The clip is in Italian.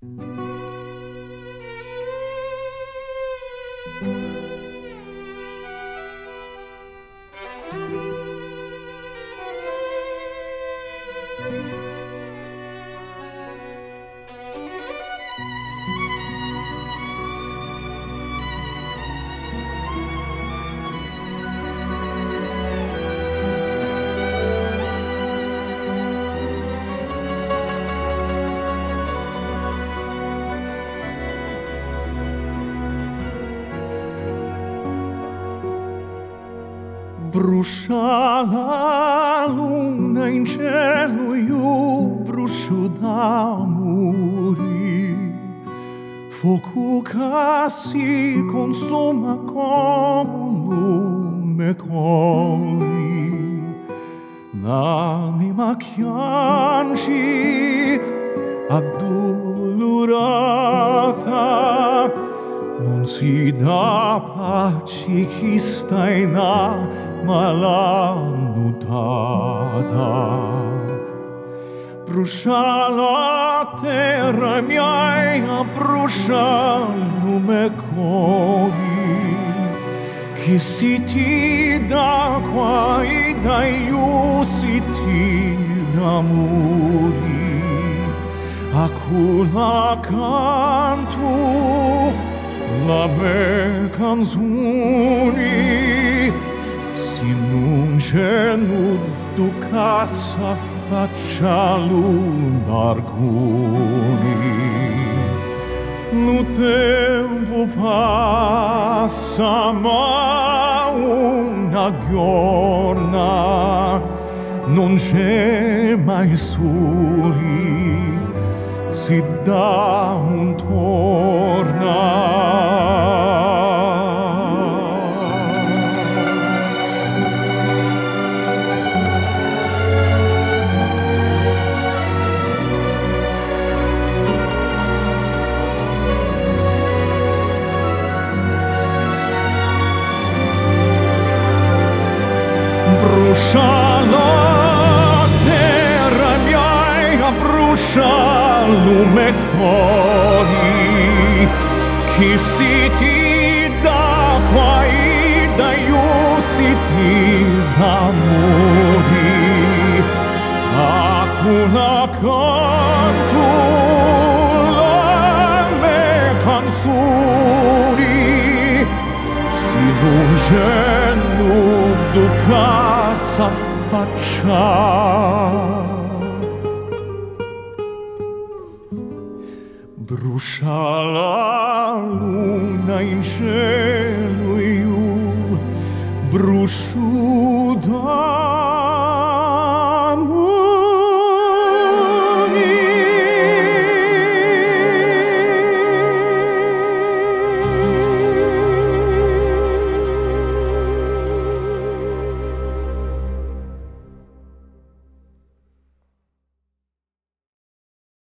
Brucia la luna in cielo, io brucio da muri. Fuoco che si consuma come un lume cori. L'anima piange addolorata, non si dà pace chi sta in malannutata. Brucia la terra mia, brucia il lume cori, che si ti dà qua e dai si ti d'amori. A cula canto la mia canzone, si non c'è nudo che s'affaccia l'un'arconi. Lo tempo passa ma una giorna non c'è mai soli, si dà un torna. Brucia la terra mia, brucia lume cori, che si ti dà qua e da io si ti d'amori. Acuna canto la mia canzoni, si non c'è nudo che s'affaccia. Brucia la luna in cielo, io brucio da